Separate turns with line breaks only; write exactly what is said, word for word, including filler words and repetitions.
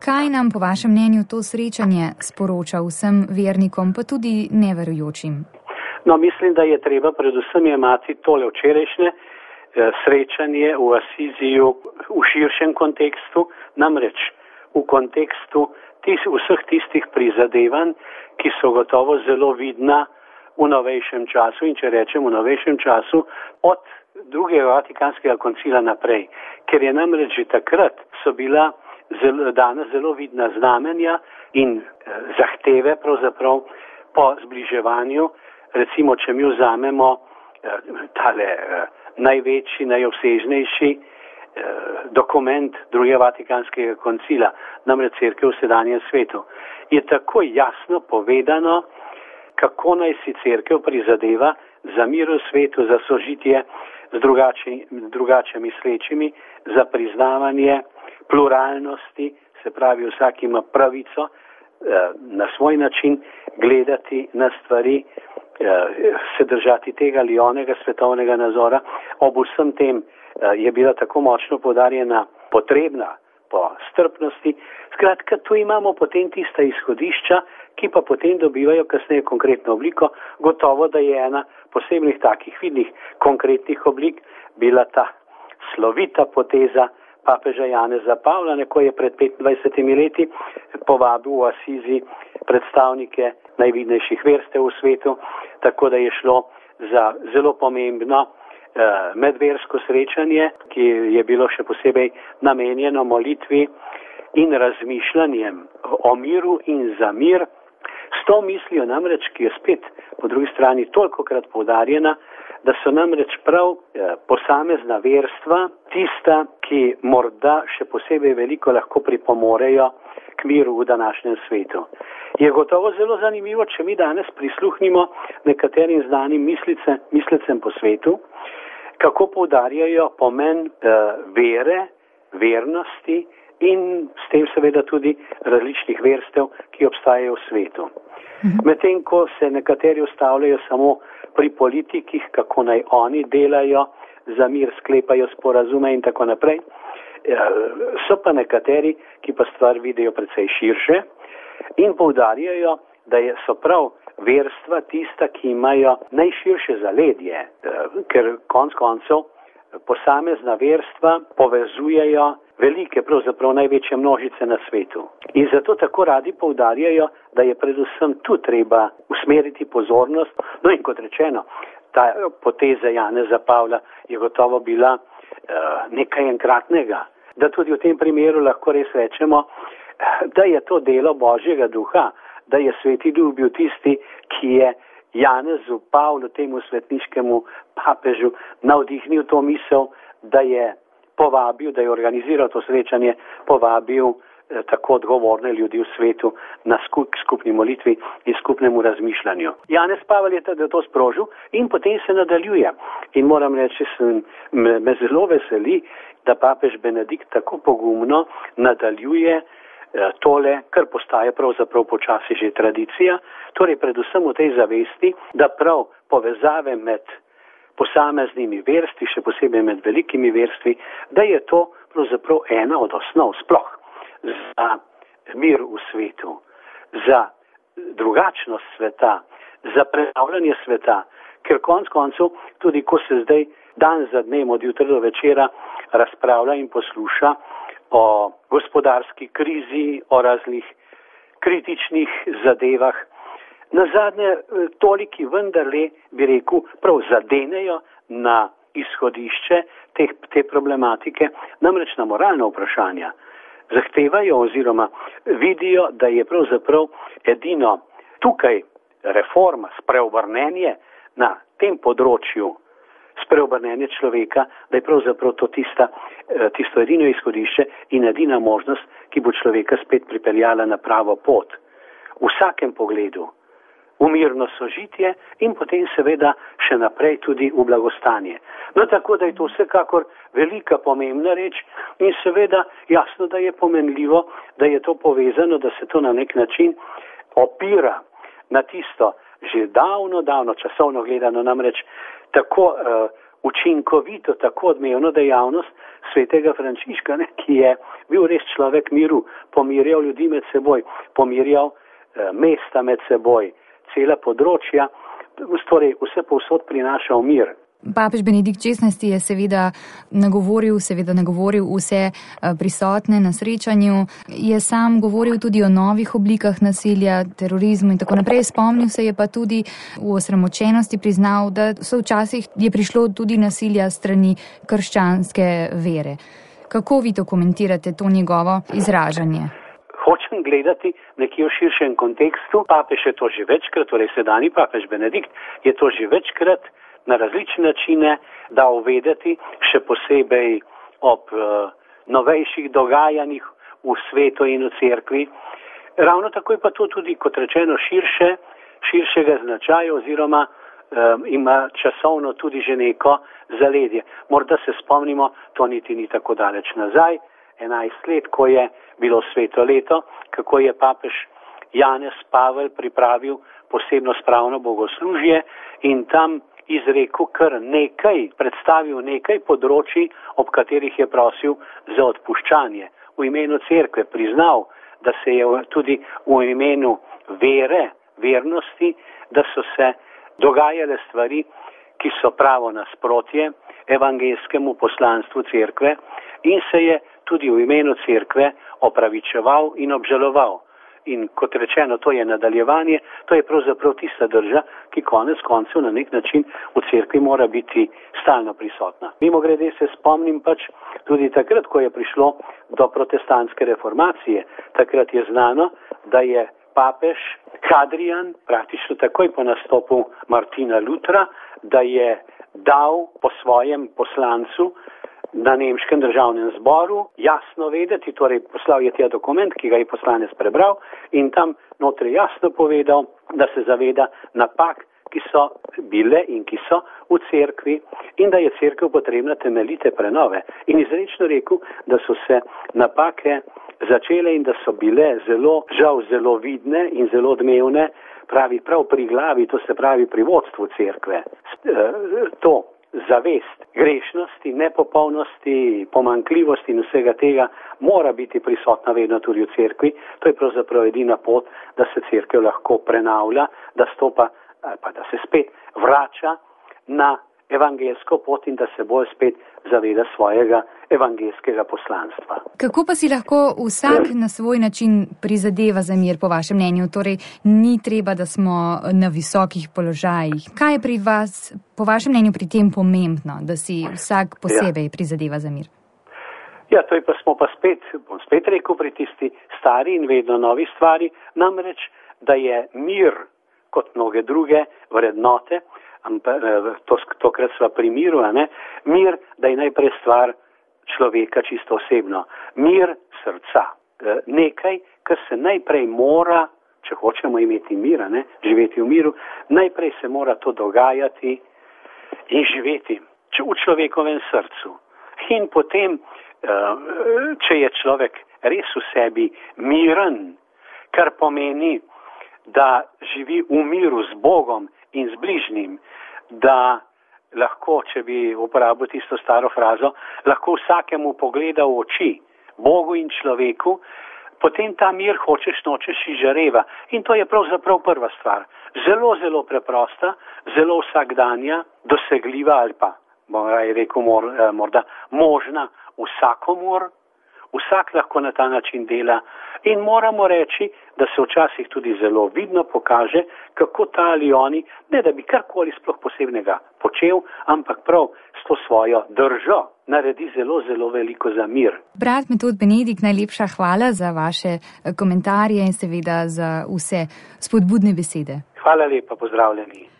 Kaj nam po vašem mnenju to srečanje sporoča vsem vernikom, pa tudi neverujočim?
No, mislim, da je treba predvsem jemati tole včerajšnje eh, srečanje v Asiziju v širšem kontekstu, namreč v kontekstu tis, vseh tistih prizadevanj, ki so gotovo zelo vidna v novejšem času, in če rečem v novejšem času, od drugega Vatikanskega koncila naprej, ker je namreč že takrat so bila zelo, danes zelo vidna znamenja in eh, zahteve pravzaprav po zbliževanju. Recimo, če mi vzamemo eh, tale eh, največji, najobsežnejši eh, dokument drugega Vatikanskega koncila, namreč Cerkev v sedanjem svetu, je tako jasno povedano, kako naj si Cerkev prizadeva za mir v svetu, za sožitje z drugače, drugače mislečimi, za priznavanje pluralnosti, se pravi, vsak ima pravico eh, na svoj način gledati na stvari, eh, se držati tega ali onega svetovnega nazora. Ob vsem tem eh, je bila tako močno poudarjena potrebna po strpnosti. Skratka, tu imamo potem tista izhodišča, ki pa potem dobivajo kasneje konkretno obliko. Gotovo, da je ena posebnih takih vidnih konkretnih oblik bila ta slovita poteza papeža Janeza Pavla, ko je pred petindvajsetimi leti povabil v Asizi predstavnike najvidnejših verstev v svetu, tako da je šlo za zelo pomembno eh, medversko srečanje, ki je bilo še posebej namenjeno molitvi in razmišljanjem o miru in za mir. S to mislijo namreč, ki je spet po drugi strani tolikokrat poudarjena, da so namreč prav eh, posamezna verstva tista, ki morda še posebej veliko lahko pripomorejo k miru v današnjem svetu. Je gotovo zelo zanimivo, če mi danes prisluhnimo nekaterim znanim mislice, mislecem po svetu, kako poudarjajo pomen eh, vere, vernosti in s tem seveda tudi različnih verstev, ki obstajajo v svetu. Medtem ko se nekateri ustavljajo samo pri politikih, kako naj oni delajo za mir, sklepajo sporazume in tako naprej, so pa nekateri, ki pa stvar vidijo precej širše in poudarjajo, da so prav verstva tista, ki imajo najširše zaledje, ker konec koncev posamezna verstva povezujejo velike, pravzaprav največje množice na svetu. In zato tako radi poudarjajo, da je predvsem tu treba usmeriti pozornost. No in kot rečeno, ta poteza Janeza Pavla je gotovo bila uh, nekaj enkratnega. Da tudi v tem primeru lahko res rečemo, da je to delo Božjega duha, da je Sveti Duh bil tisti, ki je Janezu Pavlu, temu svetniškemu papežu, navdihnil to misel, da je povabil, da je organiziral to srečanje, povabil eh, tako odgovorne ljudi v svetu na skup, skupni molitvi in skupnemu razmišljanju. Janez Pavel je teda to sprožil in potem se nadaljuje. In moram reči, sem, me, me zelo veseli, da papež Benedikt tako pogumno nadaljuje eh, tole, kar postaje pravzaprav počasi že tradicija, torej predvsem v tej zavesti, da prav povezave med posameznimi verstvi, še posebej med velikimi verstvi, da je to pravzaprav ena od osnov sploh za mir v svetu, za drugačnost sveta, za prenavljanje sveta, ker konec koncev, tudi ko se zdaj dan za dnem od jutra do večera razpravlja in posluša o gospodarski krizi, o raznih kritičnih zadevah, nazadnje toliki vendarle, bi rekel, prav zadenejo na izhodišče te, te problematike, namreč na moralna vprašanja. Zahtevajo oziroma vidijo, da je pravzaprav edino tukaj reforma, spreobrnenje na tem področju, spreobrnenje človeka, da je pravzaprav to tista, tisto edino izhodišče in edina možnost, ki bo človeka spet pripeljala na pravo pot. V vsakem pogledu. V mirno sožitje in potem seveda še naprej tudi v blagostanje. No tako, da je to vsekakor velika pomembna reč in seveda jasno, da je pomenljivo, da je to povezano, da se to na nek način opira na tisto že davno, davno časovno gledano, namreč tako uh, učinkovito, tako odmevno dejavnost svetega Frančiška, ne, ki je bil res človek miru, pomirjal ljudi med seboj, pomirjal eh, mesta med seboj, cela področja, torej vse povsod prinašal mir.
Papež Benedikt šestnajsti je seveda nagovoril, seveda nagovoril vse prisotne na srečanju, je sam govoril tudi o novih oblikah nasilja, terorizmu in tako naprej. Spomnil se je pa tudi v osramočenosti priznal, da so včasih je prišlo tudi nasilja strani krščanske vere. Kako vi to komentirate, to njegovo izražanje?
Hočem gledati nekje v širšem kontekstu. Papež je to že večkrat, torej sedanji papež Benedikt je to že večkrat na različne načine dal vedeti, še posebej ob uh, novejših dogajanjih v svetu in v cerkvi. Ravno tako je pa to tudi, kot rečeno, širše, širšega značaja oziroma um, ima časovno tudi že neko zaledje. Morda se spomnimo, to niti ni tako daleč nazaj, enajst let, ko je bilo sveto leto, kako je papež Janez Pavel pripravil posebno spravno bogoslužje in tam izrekel kar nekaj, predstavil nekaj področji, ob katerih je prosil za odpuščanje. V imenu cerkve priznal, da se je tudi v imenu vere, vernosti, da so se dogajale stvari, ki so pravo nasprotje evangelskemu poslanstvu cerkve in se je tudi v imenu cerkve opravičeval in obžaloval. In kot rečeno, to je nadaljevanje, to je pravzaprav tista drža, ki konec koncev na nek način v cerkvi mora biti stalno prisotna. Mimogrede se spomnim pač tudi takrat, ko je prišlo do protestantske reformacije. Takrat je znano, da je papež Hadrian praktično takoj po nastopu Martina Lutra, da je dal po svojem poslancu na nemškem državnem zboru jasno vedeti, torej poslal je tja dokument, ki ga je poslanec prebral in tam notri jasno povedal, da se zaveda napak, ki so bile in ki so v cerkvi in da je cerkev potrebna temeljite prenove. In izrečno rekel, da so se napake začele in da so bile zelo, žal zelo vidne in zelo odmevne, pravi prav pri glavi, to se pravi pri vodstvu cerkve. To zavest grešnosti, nepopolnosti, pomanjkljivosti in vsega tega mora biti prisotna vedno tudi v cerkvi. To je pravzaprav edina pot, da se cerkev lahko prenavlja, da stopa ali pa da se spet vrača na evangelsko pot in da se bolj spet zaveda svojega evangelskega poslanstva.
Kako pa si lahko vsak na svoj način prizadeva za mir, po vašem mnenju? Torej, ni treba, da smo na visokih položajih. Kaj je pri vas, po vašem mnenju, pri tem pomembno, da si vsak posebej ja. prizadeva za mir?
Ja, to je pa smo pa spet, bom spet rekel, pri tisti stari in vedno novi stvari, namreč, da je mir kot mnoge druge vrednote, to, tokrat sva pri miru, a ne? Mir, da je najprej stvar človeka čisto osebno. Mir srca. Nekaj, kar se najprej mora, če hočemo imeti mir, a ne? Živeti v miru, najprej se mora to dogajati in živeti v človekovem srcu. In potem, če je človek res v sebi miren, kar pomeni, da živi v miru z Bogom in z bližnjim, da lahko, če bi uporabil tisto staro frazo, lahko vsakemu pogleda v oči, Bogu in človeku, potem ta mir hočeš nočeš izžareva. In to je pravzaprav prva stvar. Zelo, zelo preprosta, zelo vsakdanja, dosegljiva ali pa, bom raje rekel, morda možna vsakomur. Vsak lahko na ta način dela in moramo reči, da se včasih tudi zelo vidno pokaže, kako ta ali oni, ne da bi karkoli sploh posebnega počel, ampak prav s to svojo držo naredi zelo, zelo veliko za mir.
Brat Metod Benedikt, najlepša hvala za vaše komentarje in seveda za vse spodbudne besede.
Hvala lepa, pozdravljeni.